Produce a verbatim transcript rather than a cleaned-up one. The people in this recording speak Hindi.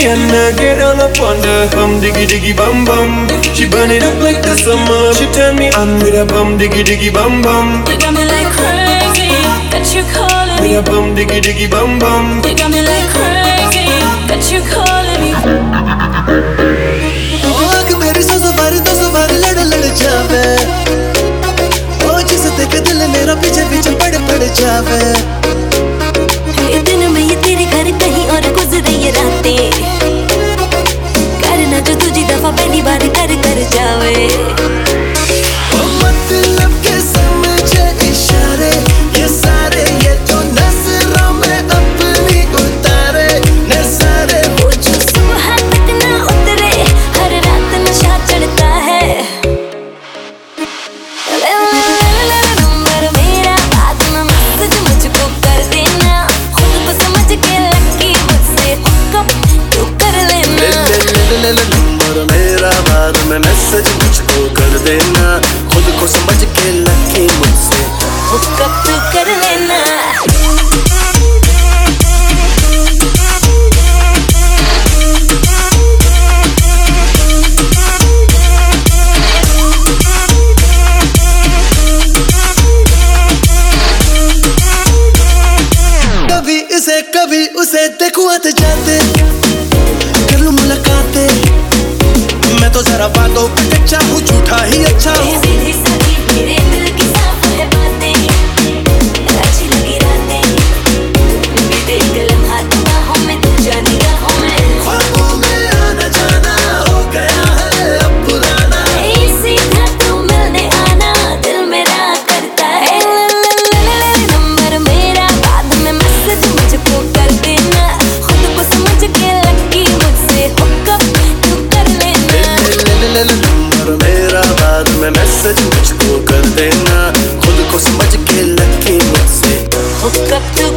Rihanna, get all up on the hum, diggy diggy bum bum. She burn it up like the summer. She turn me on with a bum, diggy diggy bum bum. You got me like crazy, that you calling me. With a bum, diggy diggy bum bum. You got me like crazy, that you calling me. आँख मेरी सौ सवारी दो सवारी लड़ लड़ जावे, ओ जिसे देख दिल मेरा पीछे पीछे पड़ पड़ जावे। ये दिन में ये तेरे घर कहीं और गुजरे ये रातें, करना जो तुझी दफा पहली बार कर कर जावे। ओ मतलब के समझे इशारे ये सारे, ये तो नजरों में अपनी उतारे नजारे। वो जो सुबह तक ना उतरे, हर रात नशा चढ़ता है। नंबर मेरा बाद में मैसेज मुझको कर देना, खुद को समझ के लकी मुझसे हुकअप तू कर लेना। नंबर मेरा बाद में मैसेज मुझको कर देना, खुद को समझ के लकी मुझसे हुकअप तू कर लेना। कभी इसे कभी उसे देखूं आते जाते, कर लूं मुलाकातें। मैं तो जरा बातों पे कच्चा हूँ, झूठा ही अच्छा हूँ। सीधी सादी मेरे दिल की साफ है बातें, अच्छी लगी रातें, बीते एक लम्हा बाहों में तू जाने राहों में। ख्वाबों में आना जाना हो गया है अब पुराना, सीधा तू मिलने आना दिल मेरा करता है। नंबर मेरा बाद में मैसेज मुझको कर देना, खुद को समझ के लकी मुझसे हुकअप तू कर लेना। नंबर मेरा बाद में मैसेज मुझको कर देना, खुद को समझ के लकी मुझसे हुकअप तू